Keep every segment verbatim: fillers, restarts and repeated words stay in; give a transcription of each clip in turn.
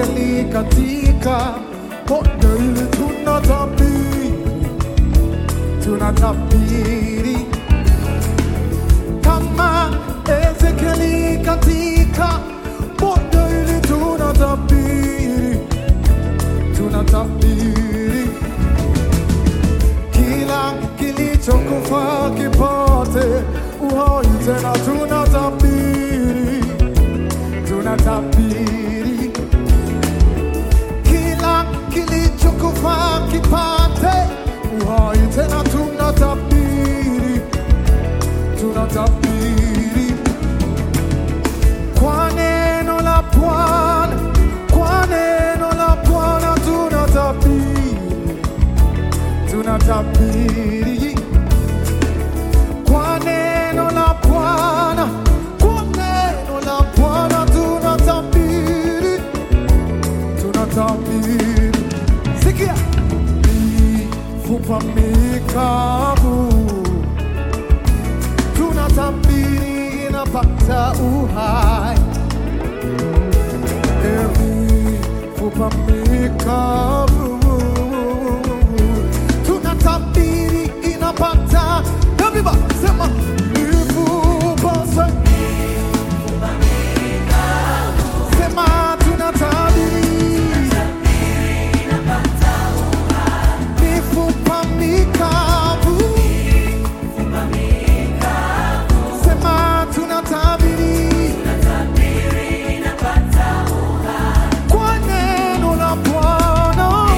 Ezekieli katika bonde hili tunatabiri, tunatabiri kama Ezekieli katika bonde hili tunatabiri, tunatabiri kila kilichokufa kipate uhai tena, tunatabiri, tunatabiri kila kilichokufa kipate uhai tena, tunatabiri, tunatabiri kwa neno la Bwana, kwa neno la Bwana tunatabiri, tunatabiri kwa neno la Bwana, kwa neno la Bwana tunatabiri, tunatabiri. Sikia, mifupa mikavu tunatabiri inapata uhai, mifupa mikavu tunatabiri inapata. Everybody, sema mifupa, sema tunatabiri mifupa mikavu, sema tunatabiri kwa neno la Bwana.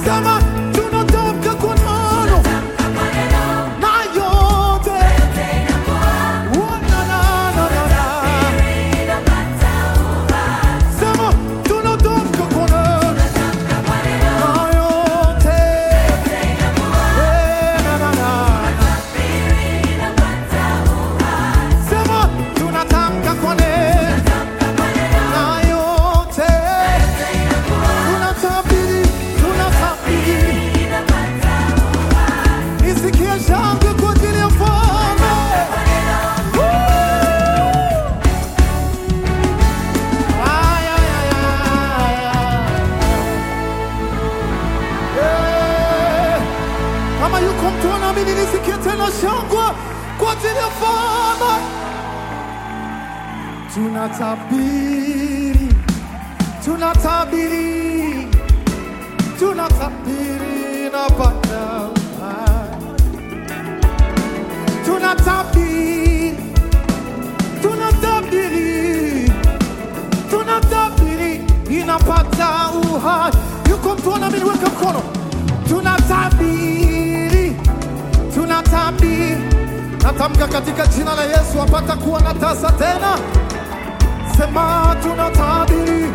Sema tunatamka kwa neno na yote. Oh, na, na, na, na, na. Sema tunatamka kwa neno na yote. Eh, na, na, na. Sema tunatamka kwa neno na yote. Tunatabiri, tunatabiri. Nisikie shangwe kwa ajili ya mfalme. Woo! Ay, ay, ay, ay, ay. Eh, kama yuko mtu anaamini, nisikie tena shangwe kwa ajili ya mfalme. Tunatabiri, tunatabiri, tunatabiri na Bwana. Tunatabiri, tunatabiri, tunatabiri inapata uhai. Yuko mtu anaamini, weka mkono. Tunatabiri, tunatabiri. Natamka katika jina la Yesu apata kuwa na tasa tena. Sema tunatabiri.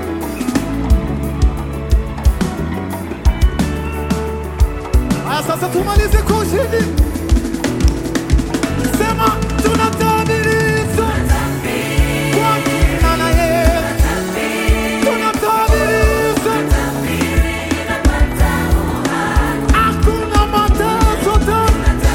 Aya, sasa tumalize kwa ushindi. Sema tunatabiri kwa jina la Yesu. Tunatabiri. Hakuna mateso tena.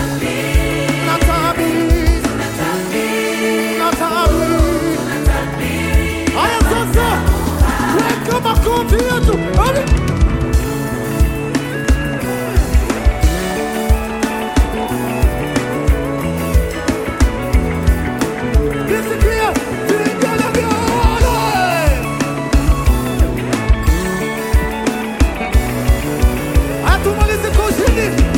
Tunatabiri. Tunatabiri. Aya, sasa weka makofi yetu. Ale. Nisikie vigelegele. Atumalize kwa ushindi.